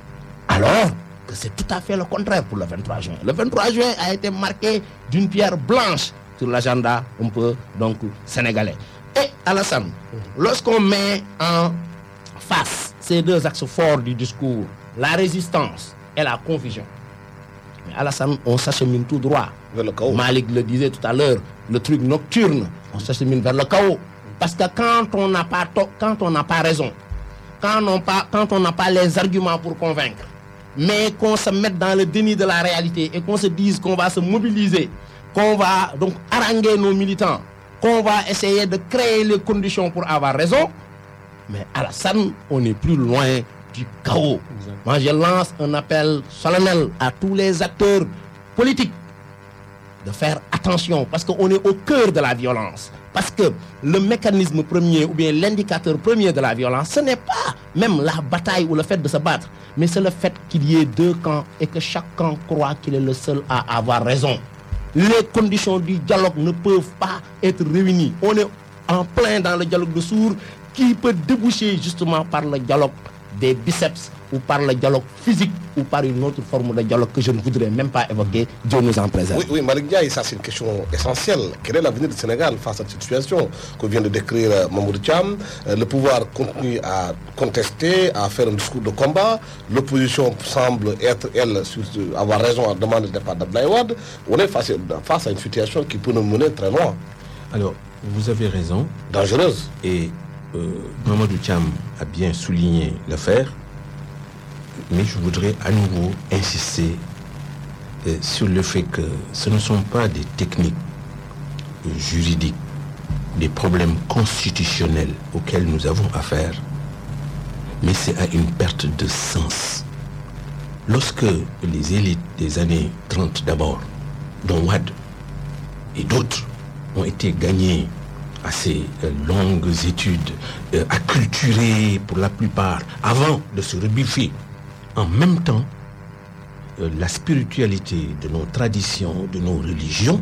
Alors que c'est tout à fait le contraire pour le vingt-trois juin. Le vingt-trois juin a été marqué d'une pierre blanche sur l'agenda un peu donc sénégalais. Et Alassane, lorsqu'on met en face ces deux axes forts du discours, la résistance et la confusion, mais Alassane, on s'achemine tout droit. Vers le chaos. Malik le disait tout à l'heure, le truc nocturne, on s'achemine vers le chaos. Parce que quand on n'a pas, quand on n'a pas raison, quand on pas, quand on n'a pas les arguments pour convaincre, mais qu'on se mette dans le déni de la réalité et qu'on se dise qu'on va se mobiliser, qu'on va donc haranguer nos militants, qu'on va essayer de créer les conditions pour avoir raison, mais Alassane, on n'est plus loin du chaos. Moi, je lance un appel solennel à tous les acteurs politiques de faire attention parce qu'on est au cœur de la violence. Parce que le mécanisme premier ou bien l'indicateur premier de la violence, ce n'est pas même la bataille ou le fait de se battre, mais c'est le fait qu'il y ait deux camps et que chaque camp croit qu'il est le seul à avoir raison. Les conditions du dialogue ne peuvent pas être réunies. On est en plein dans le dialogue de sourds qui peut déboucher justement par le dialogue des biceps ou par le dialogue physique ou par une autre forme de dialogue que je ne voudrais même pas évoquer. Dieu nous en préserve. Oui, oui, Malick Ndiaye, ça c'est une question essentielle. Quel est l'avenir du Sénégal face à cette situation que vient de décrire euh, Mamadou Thiam? euh, Le pouvoir continue à contester, à faire un discours de combat. L'opposition semble être, elle, sur, avoir raison à demander le départ d'Abdoulaye Wade. On est face, face à une situation qui peut nous mener très loin. Alors, vous avez raison. Dangereuse. Et euh, Mamadou Thiam a bien souligné l'affaire. Mais je voudrais à nouveau insister euh, sur le fait que ce ne sont pas des techniques euh, juridiques, des problèmes constitutionnels auxquels nous avons affaire, mais c'est à une perte de sens. Lorsque les élites des années trente d'abord, dont Wade et d'autres, ont été gagnés à ces euh, longues études, euh, acculturés pour la plupart, avant de se rebiffer, en même temps, euh, la spiritualité de nos traditions, de nos religions,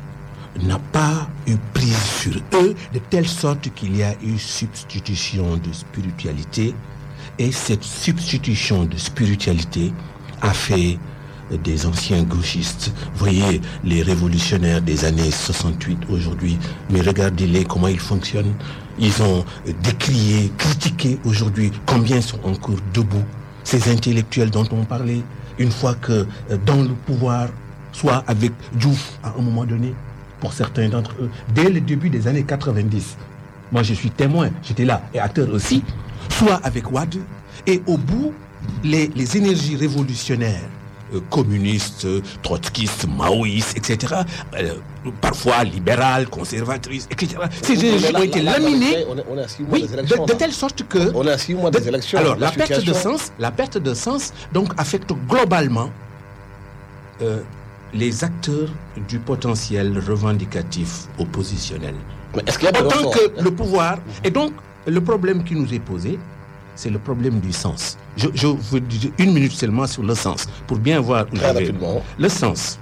n'a pas eu prise sur eux, de telle sorte qu'il y a eu substitution de spiritualité. Et cette substitution de spiritualité a fait des anciens gauchistes, voyez les révolutionnaires des années soixante-huit aujourd'hui, mais regardez-les comment ils fonctionnent. Ils ont décrié, critiqué aujourd'hui combien sont encore debout ces intellectuels dont on parlait, une fois que dans le pouvoir, soit avec Diouf à un moment donné, pour certains d'entre eux, dès le début des années quatre-vingt-dix, moi je suis témoin, j'étais là et acteur aussi, soit avec Wade, et au bout, les, les énergies révolutionnaires, euh, communistes, trotskistes, maoïstes, et cetera, euh, parfois libérales, conservatrices, et cetera, ces énergies ont été laminées, on est, on est à six mois oui, des élections, de, de telle sorte que... On est à six mois des élections. Alors, la, la perte de situation... sens, la perte de sens, donc, affecte globalement euh, les acteurs du potentiel revendicatif oppositionnel. Mais est-ce qu'il y a des Autant ressorts que le pouvoir. Et donc, le problème qui nous est posé, c'est le problème du sens. Je, je veux dire une minute seulement sur le sens, pour bien voir où Très je vais. rapidement. Le sens.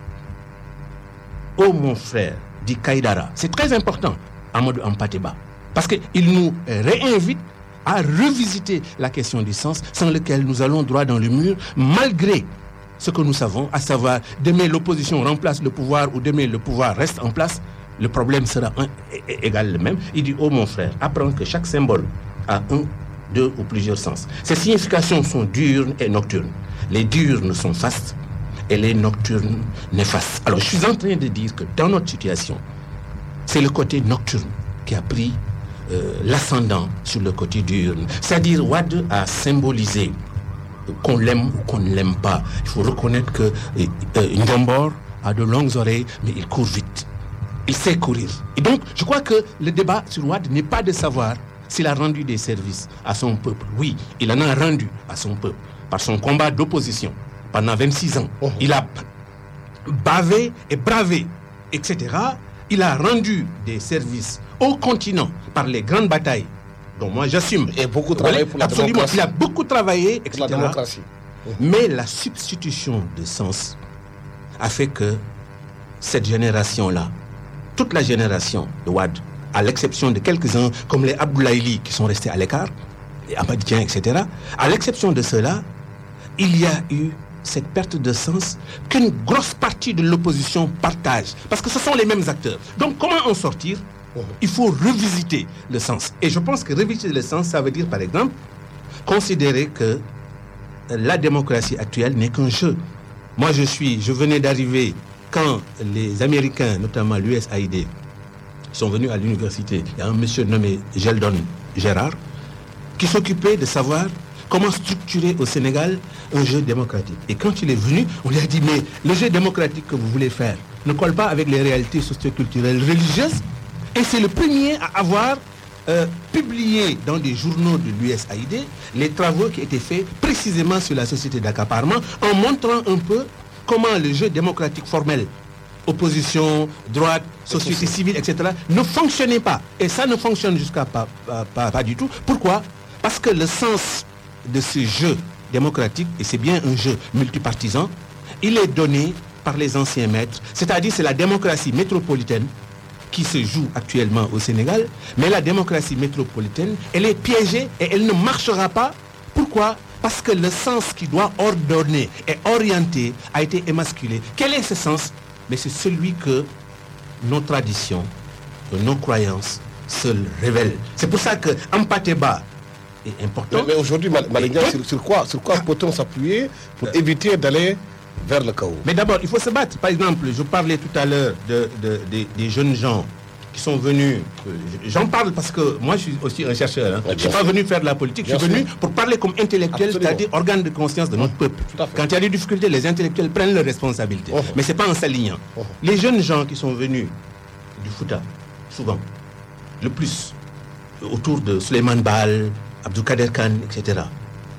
Oh mon frère, dit Kaïdara, c'est très important, Amadou Ampateba, parce qu'il nous réinvite à revisiter la question du sens, sans lequel nous allons droit dans le mur, malgré ce que nous savons, à savoir, demain l'opposition remplace le pouvoir ou demain le pouvoir reste en place, le problème sera un, égal le même. Il dit, oh mon frère, apprends que chaque symbole a un, deux ou plusieurs sens. Ces significations sont diurnes et nocturnes. Les diurnes sont fastes et les nocturnes néfastes. Alors je suis en train de dire que dans notre situation, c'est le côté nocturne qui a pris euh, l'ascendant sur le côté diurne. C'est-à-dire, Wade a symbolisé qu'on l'aime ou qu'on ne l'aime pas. Il faut reconnaître que euh, Ngombor a de longues oreilles, mais il court vite. Il sait courir. Et donc, je crois que le débat sur Wade n'est pas de savoir s'il a rendu des services à son peuple. Oui, il en a rendu à son peuple par son combat d'opposition pendant vingt-six ans. Oh. Il a bavé et bravé, et cetera. Il a rendu des services au continent par les grandes batailles dont moi j'assume. Et beaucoup travaillé pour la Absolument. démocratie. Il a beaucoup travaillé, et cetera. Pour la démocratie. Mais la substitution de sens a fait que cette génération-là, toute la génération de Wade, à l'exception de quelques-uns comme les Abdoulaye qui sont restés à l'écart, les Abadiens, et cetera, à l'exception de cela, il y a eu cette perte de sens qu'une grosse partie de l'opposition partage. Parce que ce sont les mêmes acteurs. Donc comment en sortir ? Il faut revisiter le sens. Et je pense que revisiter le sens, ça veut dire, par exemple, considérer que la démocratie actuelle n'est qu'un jeu. Moi, je suis, je venais d'arriver quand les Américains, notamment l'U S A I D, sont venus à l'université. Il y a un monsieur nommé Geldon Gérard qui s'occupait de savoir comment structurer au Sénégal un jeu démocratique. Et quand il est venu, on lui a dit, mais le jeu démocratique que vous voulez faire ne colle pas avec les réalités socioculturelles religieuses. Et c'est le premier à avoir euh, publié dans des journaux de l'U S A I D les travaux qui étaient faits précisément sur la société d'accaparement, en montrant un peu comment le jeu démocratique formel opposition, droite, société civile, et cetera, ne fonctionnait pas. Et ça ne fonctionne jusqu'à pas, pas, pas, pas du tout. Pourquoi? Parce que le sens de ce jeu démocratique, et c'est bien un jeu multipartisan, il est donné par les anciens maîtres, c'est-à-dire c'est la démocratie métropolitaine qui se joue actuellement au Sénégal, mais la démocratie métropolitaine, elle est piégée et elle ne marchera pas. Pourquoi? Parce que le sens qui doit ordonner et orienter a été émasculé. Quel est ce sens? Mais c'est celui que nos traditions, que nos croyances seules révèlent. C'est pour ça que Ampateba est important. Mais, mais aujourd'hui, Malick, sur, sur quoi, sur quoi peut-on s'appuyer pour éviter d'aller vers le chaos? Mais d'abord, il faut se battre. Par exemple, je parlais tout à l'heure de, de, de, des jeunes gens qui sont venus. J'en parle parce que moi, je suis aussi un chercheur. Hein. Je ne suis pas venu faire de la politique. Bien je suis sûr. venu pour parler comme intellectuel, Absolument. c'est-à-dire organe de conscience de notre mmh. peuple. Quand il y a des difficultés, les intellectuels prennent leurs responsabilités. Mmh. Mais ce n'est pas en s'alignant. Mmh. Les jeunes gens qui sont venus du Fouta, souvent, le plus, autour de Souleymane Baal, Abdou Kader Khan, et cetera,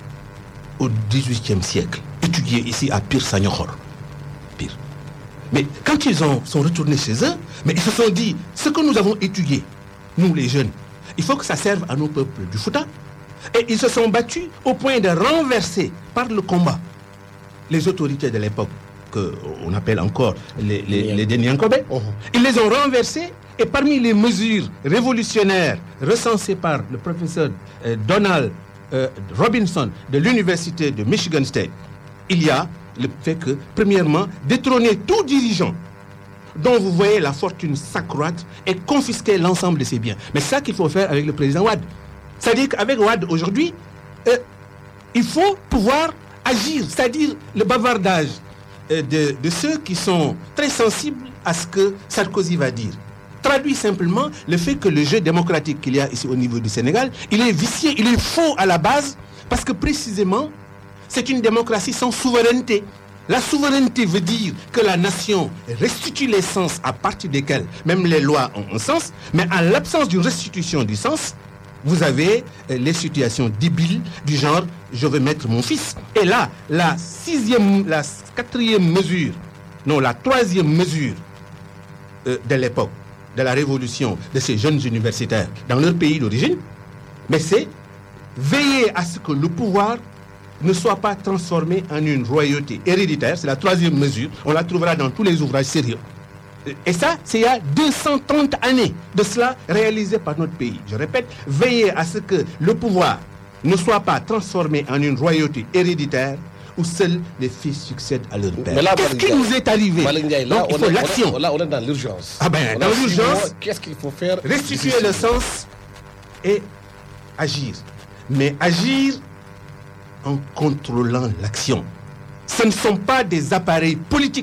au dix-huitième siècle, étudiés ici à Pire Sanyokhor. Pire. Mais quand ils ont, sont retournés chez eux, mais ils se sont dit, ce que nous avons étudié, nous les jeunes, il faut que ça serve à nos peuples du Fouta. Et ils se sont battus au point de renverser par le combat les autorités de l'époque, qu'on appelle encore les, les, les Denyankobé. Uh-huh. Ils les ont renversés et parmi les mesures révolutionnaires recensées par le professeur euh, Donald euh, Robinson de l'université de Michigan State, il y a le fait que, premièrement, détrôner tout dirigeant dont vous voyez la fortune s'accroître et confisquer l'ensemble de ses biens. Mais c'est ça qu'il faut faire avec le président Wade. C'est-à-dire qu'avec Wade, aujourd'hui, euh, il faut pouvoir agir. C'est-à-dire le bavardage euh, de, de ceux qui sont très sensibles à ce que Sarkozy va dire traduit simplement le fait que le jeu démocratique qu'il y a ici au niveau du Sénégal, il est vicié, il est faux à la base, parce que précisément, c'est une démocratie sans souveraineté. La souveraineté veut dire que la nation restitue les sens à partir desquels même les lois ont un sens, mais en l'absence d'une restitution du sens, vous avez les situations débiles du genre « je veux mettre mon fils ». Et là, la sixième, la quatrième mesure, non, la troisième mesure euh, de l'époque, de la révolution de ces jeunes universitaires dans leur pays d'origine, mais c'est veiller à ce que le pouvoir ne soit pas transformé en une royauté héréditaire. C'est la troisième mesure. On la trouvera dans tous les ouvrages sérieux. Et ça, c'est il y a deux cent trente années de cela réalisé par notre pays. Je répète, veiller à ce que le pouvoir ne soit pas transformé en une royauté héréditaire où seuls les fils succèdent à leur père. Là, qu'est-ce qui nous est arrivé? Ndiaye, là, Donc, il faut l'action. Là, on est dans l'urgence. Ah ben, dans l'urgence, qu'est-ce qu'il faut faire? Restituer le sens et agir. Mais agir en contrôlant l'action. Ce ne sont pas des appareils politiques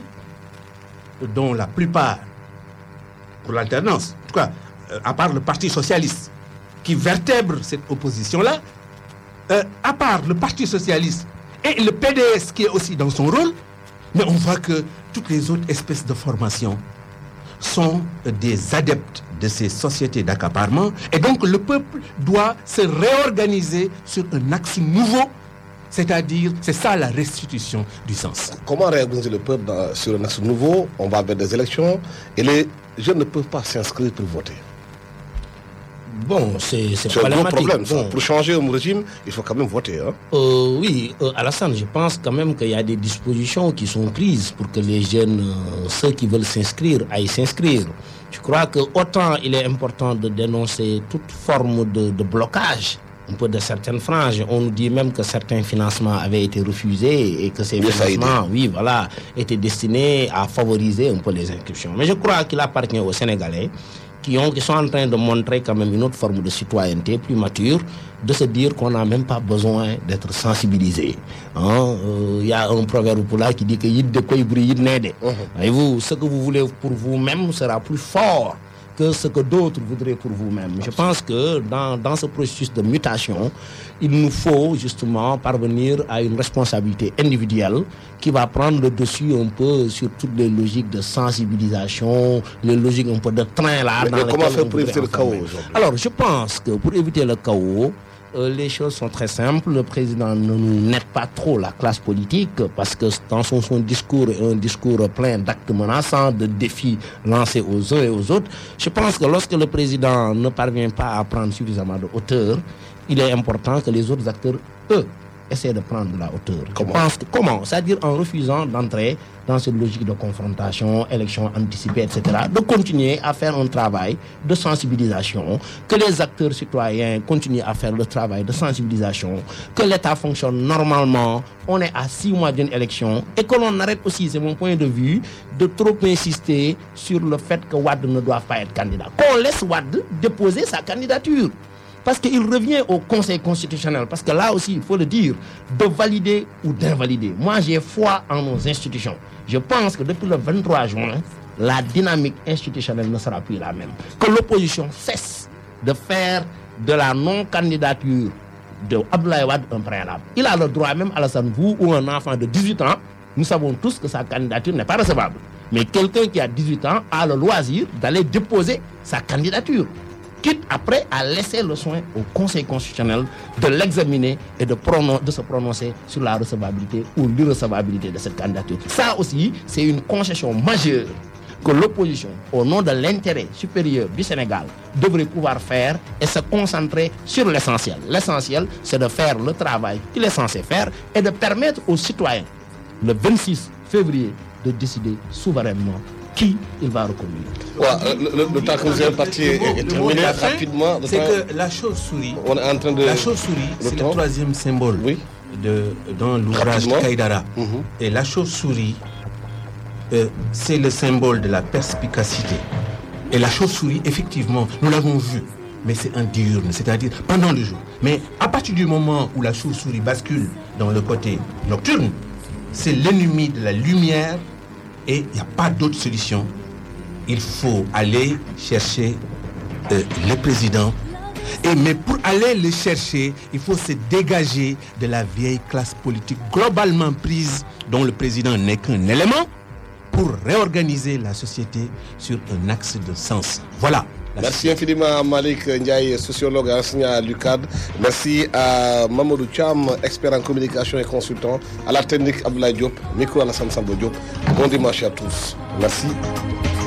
dont la plupart, pour l'alternance, en tout cas, euh, à part le Parti socialiste, qui vertèbre cette opposition-là, euh, à part le Parti socialiste et le P D S qui est aussi dans son rôle, mais on voit que toutes les autres espèces de formations sont des adeptes de ces sociétés d'accaparement, et donc le peuple doit se réorganiser sur un axe nouveau. C'est-à-dire, c'est ça la restitution du sens. Comment réorganiser le peuple dans, sur un axe nouveau? On va vers des élections et les jeunes ne peuvent pas s'inscrire pour voter. Bon, c'est, c'est, c'est un gros problème. Bon. Pour changer un régime, il faut quand même voter. Hein? Euh, oui, euh, Alassane, je pense quand même qu'il y a des dispositions qui sont prises pour que les jeunes, euh, ceux qui veulent s'inscrire, aillent s'inscrire. Je crois que autant il est important de dénoncer toute forme de, de blocage, un peu de certaines franges. On nous dit même que certains financements avaient été refusés et que ces oui, financements, oui, voilà, étaient destinés à favoriser un peu les inscriptions. Mais je crois qu'il appartient aux Sénégalais qui, ont, qui sont en train de montrer quand même une autre forme de citoyenneté plus mature, de se dire qu'on n'a même pas besoin d'être sensibilisé. Il hein? euh, y a un proverbe pour là qui dit que yid de koy bri yid nede. Voyez-vous, ce que vous voulez pour vous-même sera plus fort que ce que d'autres voudraient pour vous-même. Je pense que dans, dans ce processus de mutation, il nous faut justement parvenir à une responsabilité individuelle qui va prendre le dessus un peu sur toutes les logiques de sensibilisation, les logiques un peu de train là. Mais, dans mais comment faire pour éviter le chaos aujourd'hui? Alors, je pense que pour éviter le chaos, euh, les choses sont très simples. Le président ne nous n'aide pas trop la classe politique parce que dans son, son discours est un discours plein d'actes menaçants, de défis lancés aux uns et aux autres. Je pense que lorsque le président ne parvient pas à prendre suffisamment de hauteur, il est important que les autres acteurs, eux, essayer de prendre de la hauteur. Comment? Je pense que, comment? C'est-à-dire en refusant d'entrer dans cette logique de confrontation, élection anticipée, et cetera, de continuer à faire un travail de sensibilisation, que les acteurs citoyens continuent à faire le travail de sensibilisation, que l'État fonctionne normalement, on est à six mois d'une élection, et que l'on arrête aussi, c'est mon point de vue, de trop insister sur le fait que Wade ne doit pas être candidat. Qu'on laisse Wade déposer sa candidature. Parce qu'il revient au Conseil constitutionnel, parce que là aussi, il faut le dire, de valider ou d'invalider. Moi, j'ai foi en nos institutions. Je pense que depuis le vingt-trois juin, la dynamique institutionnelle ne sera plus la même. Que l'opposition cesse de faire de la non-candidature de Abdoulaye Wade un préalable. Il a le droit, même Alassane, vous ou un enfant de dix-huit ans, nous savons tous que sa candidature n'est pas recevable. Mais quelqu'un qui a dix-huit ans a le loisir d'aller déposer sa candidature, quitte après à laisser le soin au Conseil constitutionnel de l'examiner et de, pronon- de se prononcer sur la recevabilité ou l'irrecevabilité de cette candidature. Ça aussi, c'est une concession majeure que l'opposition, au nom de l'intérêt supérieur du Sénégal, devrait pouvoir faire et se concentrer sur l'essentiel. L'essentiel, c'est de faire le travail qu'il est censé faire et de permettre aux citoyens, le vingt-six février, de décider souverainement qui il va reconduire. Ouais, le, le, le temps que vous avez parti est, est terminé rapidement. C'est que la chauve-souris, on est en train de... la chauve-souris, le c'est temps. le troisième symbole Oui. de, dans l'ouvrage Rapidement. Kaïdara. Mhm. Et la chauve-souris, euh, c'est le symbole de la perspicacité. Et la chauve-souris, effectivement, nous l'avons vu, mais c'est un diurne, c'est-à-dire pendant le jour. Mais à partir du moment où la chauve-souris bascule dans le côté nocturne, c'est l'ennemi de la lumière. Et il n'y a pas d'autre solution. Il faut aller chercher euh, le président. Et, mais pour aller le chercher, il faut se dégager de la vieille classe politique globalement prise, dont le président n'est qu'un élément, pour réorganiser la société sur un axe de sens. Voilà. Merci infiniment à Malik Ndiaye, sociologue enseignant à l'U C A D. Merci à Mamadou Thiam, expert en communication et consultant. À la technique, Abdoulaye Diop, micro Alassane Samba Diop. Bon dimanche à tous. Merci.